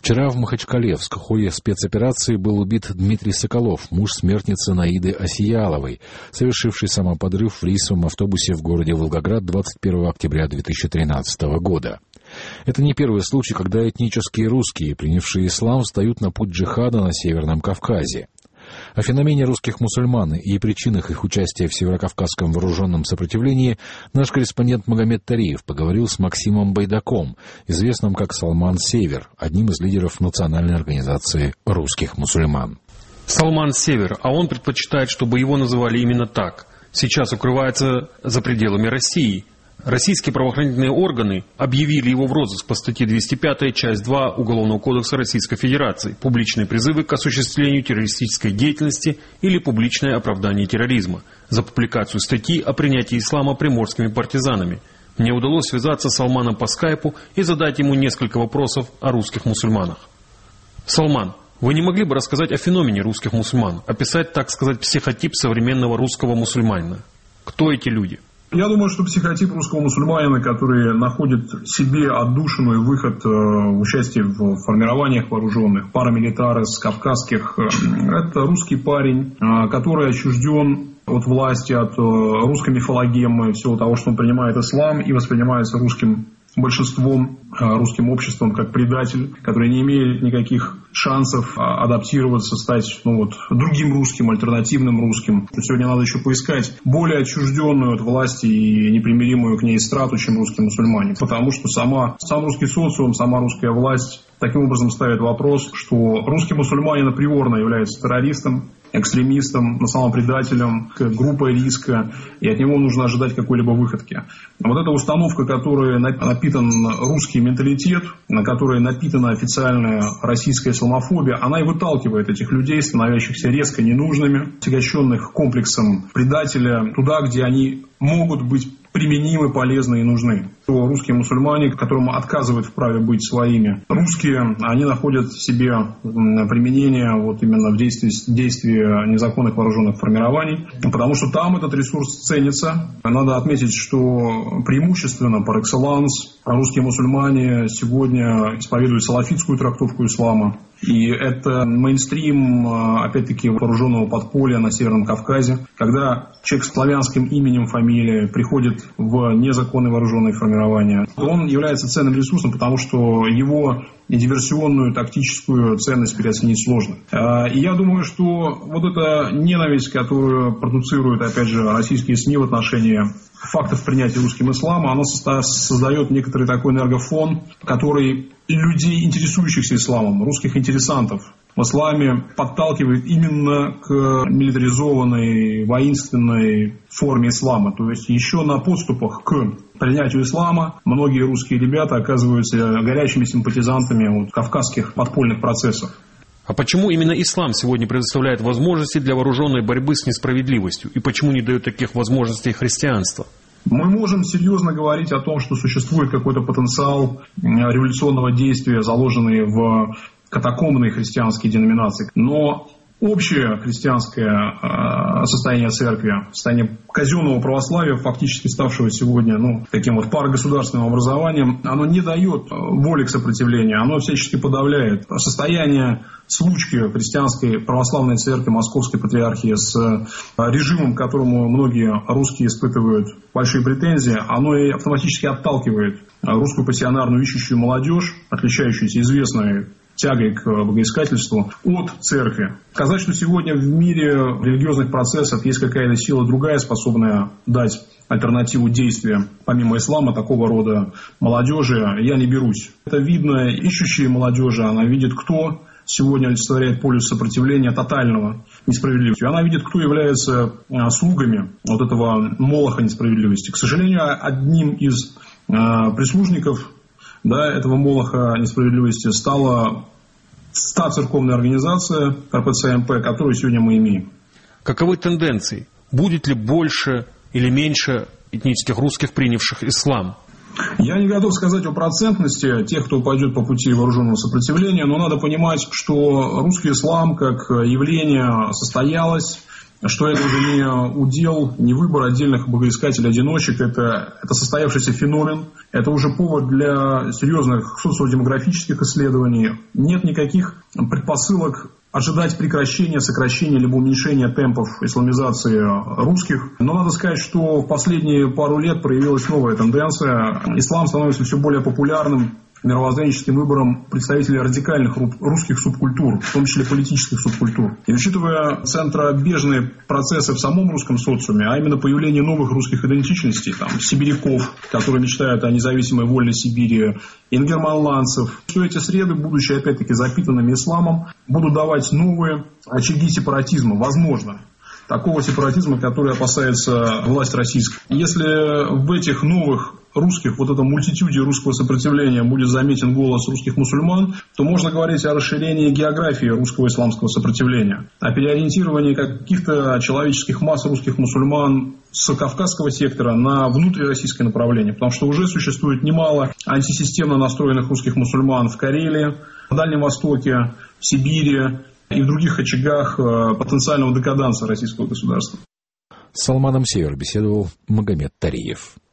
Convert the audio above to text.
Вчера в Махачкале в ходе спецоперации был убит Дмитрий Соколов, муж смертницы Наиды Осияловой, совершивший самоподрыв в рейсовом автобусе в городе Волгоград 21 октября 2013 года. Это не первый случай, когда этнические русские, принявшие ислам, встают на путь джихада на Северном Кавказе. О феномене русских мусульман и причинах их участия в северокавказском вооруженном сопротивлении наш корреспондент Магомед Тариев поговорил с Максимом Байдаком, известным как Салман Север, одним из лидеров национальной организации русских мусульман. Салман Север, а он предпочитает, чтобы его называли именно так. Сейчас укрывается за пределами России. Российские правоохранительные органы объявили его в розыск по статье 205, часть 2 Уголовного кодекса Российской Федерации «Публичные призывы к осуществлению террористической деятельности или публичное оправдание терроризма» за публикацию статьи о принятии ислама приморскими партизанами. Мне удалось связаться с Салманом по скайпу и задать ему несколько вопросов о русских мусульманах. Салман, вы не могли бы рассказать о феномене русских мусульман, описать, так сказать, психотип современного русского мусульманина? Кто эти люди? Я думаю, что психотип русского мусульманина, который находит себе отдушину и выход в участии в формированиях вооруженных, парамилитарис, кавказских, это русский парень, который отчужден от власти, от русской мифологемы, всего того, что он принимает ислам и воспринимается русским большинством, русским обществом как предатель, который не имеет никаких шансов адаптироваться, стать другим русским, альтернативным русским. Сегодня надо еще поискать более отчужденную от власти и непримиримую к ней страту, чем русские мусульмане. Потому что сам русский социум, сама русская власть таким образом ставит вопрос, что русский мусульманин априорно является террористом, экстремистом, на самом предателем, группой риска, и от него нужно ожидать какой-либо выходки. Вот эта установка, которой напитан русский менталитет, на которой напитана официальная российская исламофобия, она и выталкивает этих людей, становящихся резко ненужными, отягощенных комплексом предателя, туда, где они могут быть применимы, полезны и нужны. То русские мусульмане, которым отказывают в праве быть своими, русские, они находят в себе применение именно в действии незаконных вооруженных формирований, потому что там этот ресурс ценится. Надо отметить, что преимущественно, par excellence, русские мусульмане сегодня исповедуют салафитскую трактовку ислама. И это мейнстрим, опять-таки, вооруженного подполья на Северном Кавказе, когда человек с славянским именем, фамилией приходит в незаконные вооруженные формирования. Он является ценным ресурсом, потому что его диверсионную, тактическую ценность переоценить сложно. И я думаю, что вот эта ненависть, которую продуцируют, опять же, российские СМИ в отношении фактов принятия русским ислама, она создает некоторый такой энергофон, который людей, интересующихся исламом, русских интересантов в исламе, подталкивает именно к милитаризованной, воинственной форме ислама. То есть еще на подступах к принятию ислама многие русские ребята оказываются горячими симпатизантами кавказских подпольных процессов. А почему именно ислам сегодня предоставляет возможности для вооруженной борьбы с несправедливостью? И почему не дает таких возможностей христианство? Мы можем серьезно говорить о том, что существует какой-то потенциал революционного действия, заложенный в катакомбные христианские деноминации. Но общее христианское состояние церкви, состояние казенного православия, фактически ставшего сегодня таким парагосударственным образованием, оно не дает воли к сопротивлению, оно всячески подавляет. Состояние случки христианской православной церкви Московской Патриархии с режимом, к которому многие русские испытывают большие претензии, оно и автоматически отталкивает русскую пассионарную ищущую молодежь, отличающуюся известной тягой к богоискательству, от церкви. Сказать, что сегодня в мире религиозных процессов есть какая-то сила другая, способная дать альтернативу действия, помимо ислама, такого рода молодежи, я не берусь. Это видно ищущей молодежи, она видит, кто сегодня олицетворяет полюс сопротивления тотального несправедливости. Она видит, кто является слугами этого молоха несправедливости. К сожалению, одним из прислужников этого молоха несправедливости стала та церковная организация РПЦ-МП, которую сегодня мы имеем. Каковы тенденции? Будет ли больше или меньше этнических русских, принявших ислам? Я не готов сказать о процентности тех, кто пойдет по пути вооруженного сопротивления, но надо понимать, что русский ислам как явление состоялось, что это уже не удел, не выбор отдельных богоискателей-одиночек, это состоявшийся феномен, это уже повод для серьезных социодемографических исследований. Нет никаких предпосылок ожидать прекращения, сокращения либо уменьшения темпов исламизации русских. Но надо сказать, что в последние пару лет проявилась новая тенденция. Ислам становится все более популярным мировоззренческим выбором представителей радикальных русских субкультур, в том числе политических субкультур. И учитывая центробежные процессы в самом русском социуме, а именно появление новых русских идентичностей, там, сибиряков, которые мечтают о независимой вольной Сибири, ингерманландцев, все эти среды, будучи опять-таки запитанными исламом, будут давать новые очаги сепаратизма, возможно. Такого сепаратизма, который опасается власть российская. Если в этих новых русских, вот этом мультитюде русского сопротивления будет заметен голос русских мусульман, то можно говорить о расширении географии русского исламского сопротивления, о переориентировании каких-то человеческих масс русских мусульман с кавказского сектора на внутрироссийское направление, потому что уже существует немало антисистемно настроенных русских мусульман в Карелии, в Дальнем Востоке, в Сибири и в других очагах потенциального декаданса российского государства. С Салманом Север беседовал Магомед Тариев.